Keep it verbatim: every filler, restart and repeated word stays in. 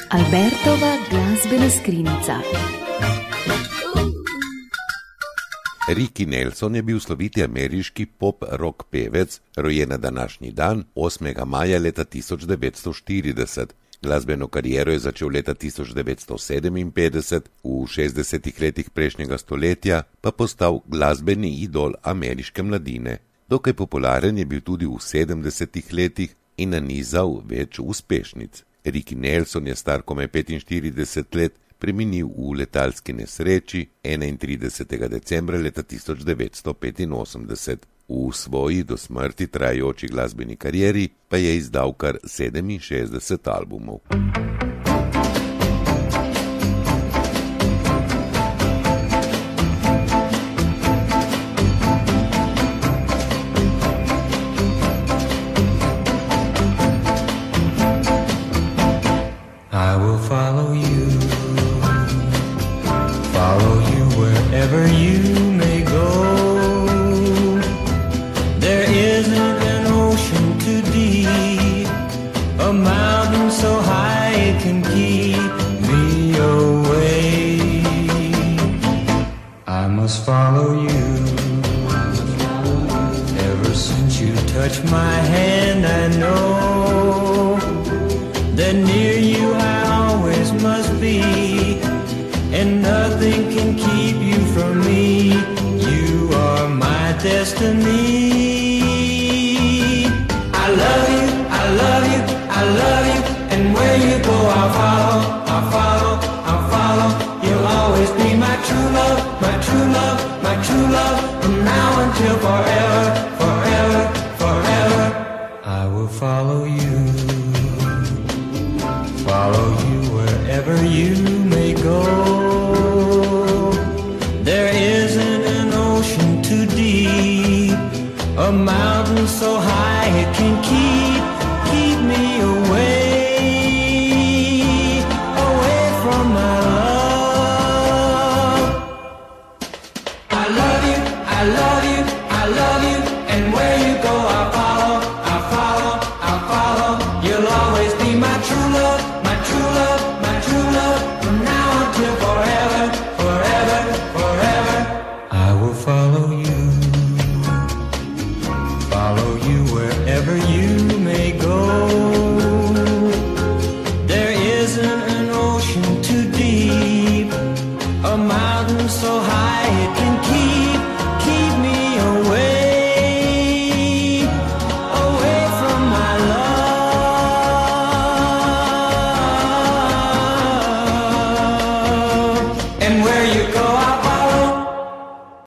Albertova glasbena skrinjica. Ricky Nelson je bil sloviti ameriški pop-rock pevec, rojen na današnji dan, osmega maja leta tisoč devetsto štirideset. Glasbeno kariero je začel leta tisoč devetsto sedeminpetdeset, v šestdesetih letih prejšnjega stoletja pa postal glasbeni idol ameriške mladine. Dokaj popularen je bil tudi v sedemdesetih letih in nanizal več uspešnic. Ricky Nelson je star komaj petinštirideset let, preminil v letalski nesreči enaintridesetega decembra leta tisoč devetsto petinosemdeset. V svoji do smrti trajajoči glasbeni karieri pa je izdal kar sedeminšestdeset albumov. I will follow you, follow you wherever you may go. There isn't an ocean too deep, a mountain so high it can keep me away. I must follow you. Ever since you touched my hand, I know that near you I always must be, and nothing can keep you from me. You are my destiny. I love you, I love you, I love you, and where you go I'll follow, I'll follow, I'll follow. You'll always be my true love, my true love, my true love, from now until forever, forever, forever. I will follow you, follow you wherever you may go. There isn't an ocean too deep, a mountain so high it can keep, keep me away, away from my love. I love you, I love you, I love you, and where you go I'll follow.